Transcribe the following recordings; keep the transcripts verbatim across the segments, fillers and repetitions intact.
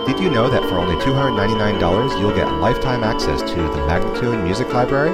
Did you know that for only two hundred ninety-nine dollars you'll get lifetime access to the Magnatune Music Library?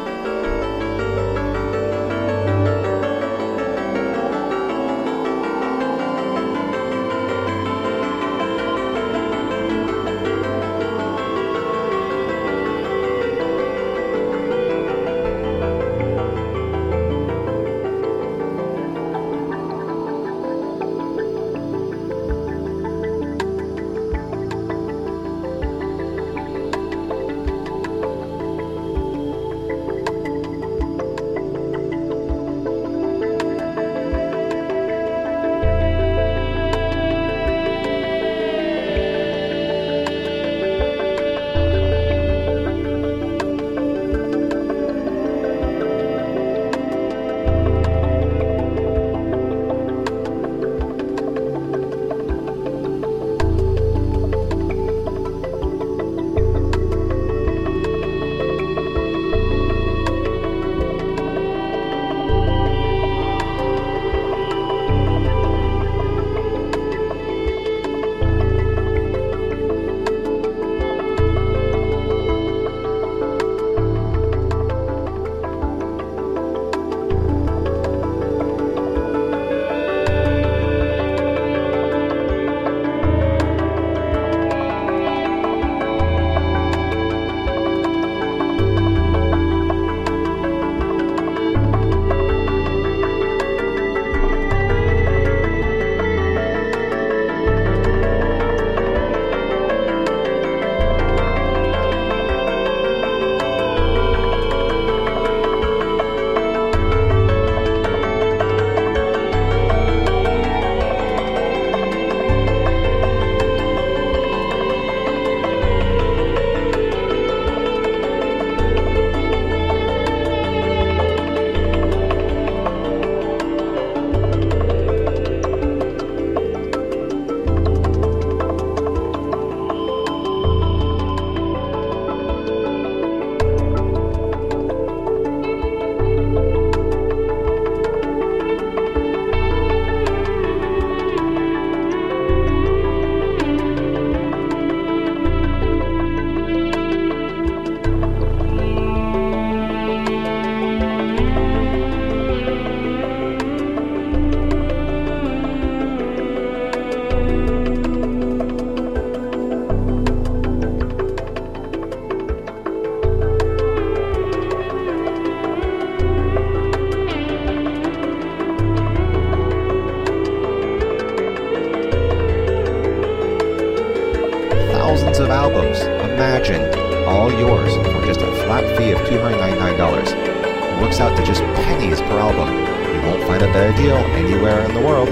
Thousands of albums, imagine, all yours for just a flat fee of two hundred ninety-nine dollars. It works out to just pennies per album. You won't find a better deal anywhere in the world.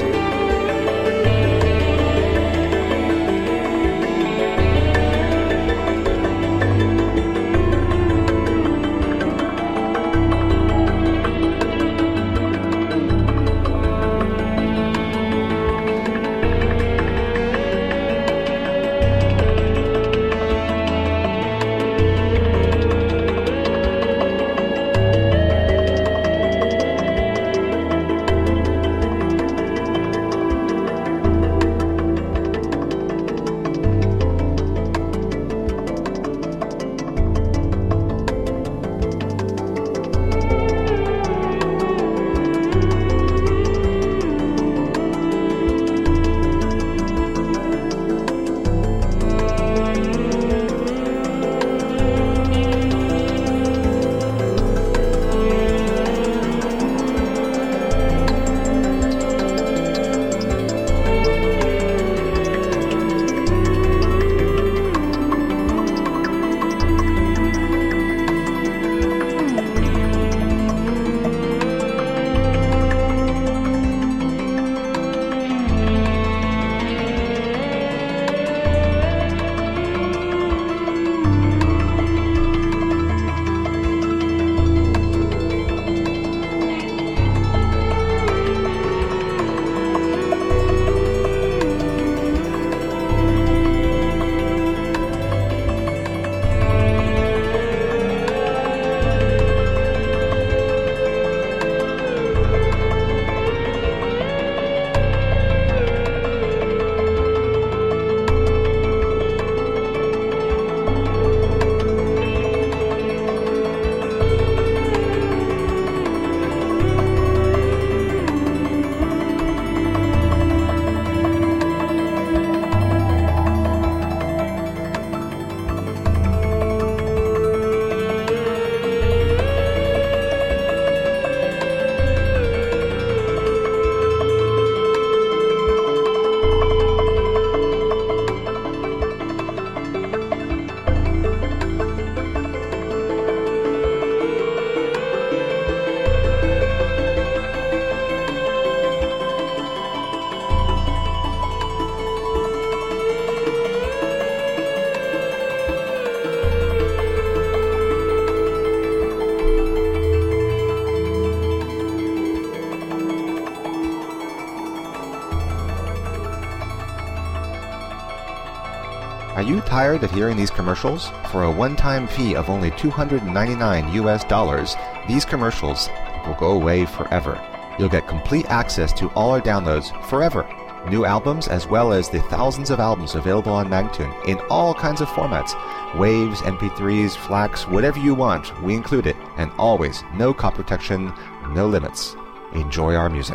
Are you tired of hearing these commercials? For a one-time fee of only two hundred ninety-nine U S dollars, these commercials will go away forever. You'll get complete access to all our downloads forever. New albums as well as the thousands of albums available on Magnatune in all kinds of formats. Waves, M P threes, FLACs, whatever you want, we include it. And always, no copy protection, no limits. Enjoy our music.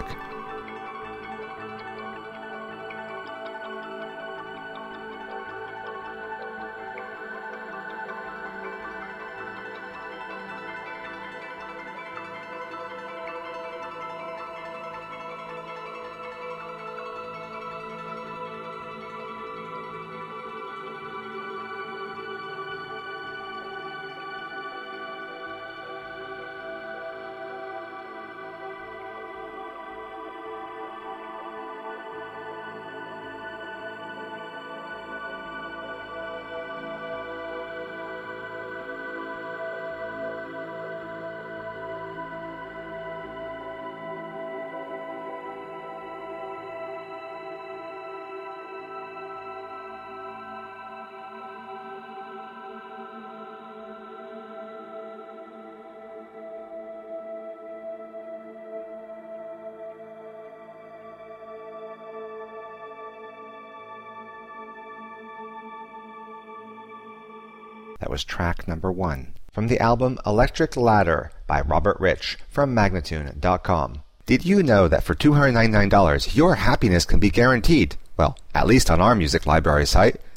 That was track number one from the album Electric Ladder by Robert Rich from Magnatune dot com. Did you know that for two hundred ninety-nine dollars your happiness can be guaranteed? Well, at least on our music library site.